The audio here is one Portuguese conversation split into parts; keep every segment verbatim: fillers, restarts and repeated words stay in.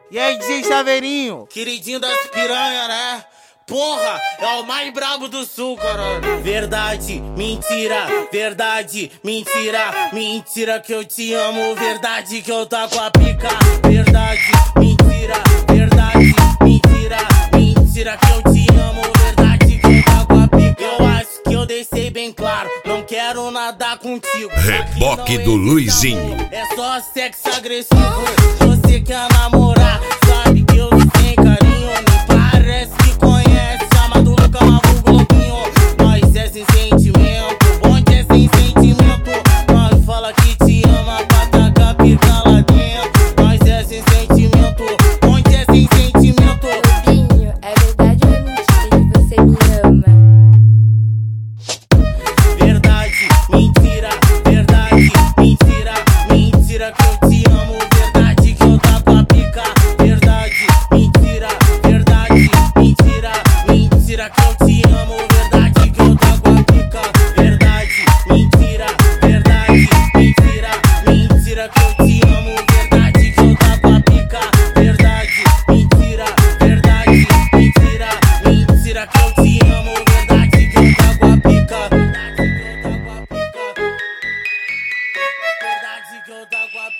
E aí, D J Chaveirinho? Queridinho das piranha, né? Porra, é o mais brabo do sul, caralho. Verdade, mentira, verdade, mentira, mentira que eu te amo, verdade que eu taco a pica. Verdade, mentira, verdade, mentira, mentira que eu te amo, verdade que eu taco a pica. Eu acho que eu deixei bem claro, não quero nadar contigo. Reboque do Luizinho. É só sexo agressivo. Você quer namorar, sabe que eu tenho carinho. Nem parece que conhece, chama do Luca Mavu Globinho. Nós é sem sentimento, bonde é sem sentimento. Nós fala que te ama pra tacar pica lá dentro. Nós é sem sentimento, bonde é sem sentimento. Globinho, é verdade ou é mentira que você me ama? Verdade, mentira, verdade, mentira, mentira que eu te amo, verdade que eu taco a pica. Verdade, mentira, verdade, mentira, mentira que eu te amo, verdade que eu taco a pica. Verdade, mentira, verdade, mentira, mentira que eu te amo, verdade que eu taco a pica. Verdade, mentira, verdade, mentira, mentira que eu te amo, verdade que eu taco a pica. Verdade que eu taco a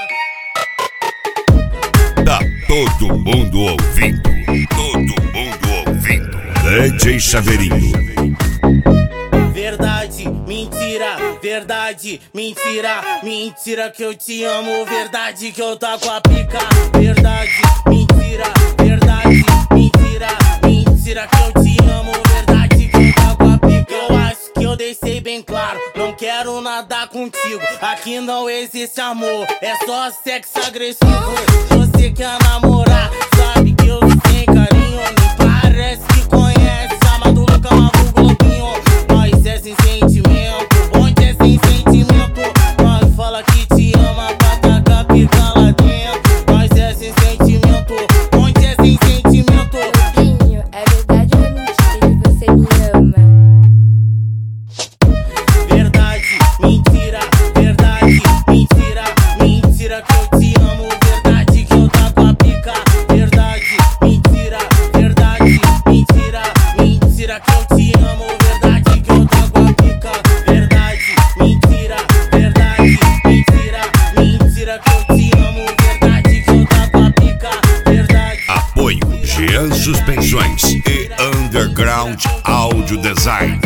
pica. Tá todo mundo ouvindo, todo mundo ouvindo. D J Chaveirinho. Verdade, mentira, verdade, mentira, mentira que eu te amo, verdade que eu taco a pica. Verdade, mentira, verdade, mentira, mentira que eu te amo, verdade que eu taco a pica. Eu acho que eu deixei bem claro, não quero nadar contigo. Aqui não existe amor, é só sexo agressivo. Você quer namorar, sabe que eu tenho carinho. Nem parece que conhece, chama do Luca Mavu Globinho. Nós é sem sentimento, bonde é sem sentimento. Nós fala que te ama pra tacar pica lá dentro. Nós é sem sentimento, bonde é sem sentimento. Globinho, é verdade ou é mentira que você me ama? Verdade, mentira, verdade, mentira, mentira que eu te amo, verdade que eu taco a pica. Verdade, mentira, verdade, mentira, mentira que eu te amo, verdade que eu taco a pica. Verdade, mentira, verdade, mentira, mentira que eu te amo, verdade que eu taco a pica. Verdade. Apoio Jean Suspensões e Underground Audio Design.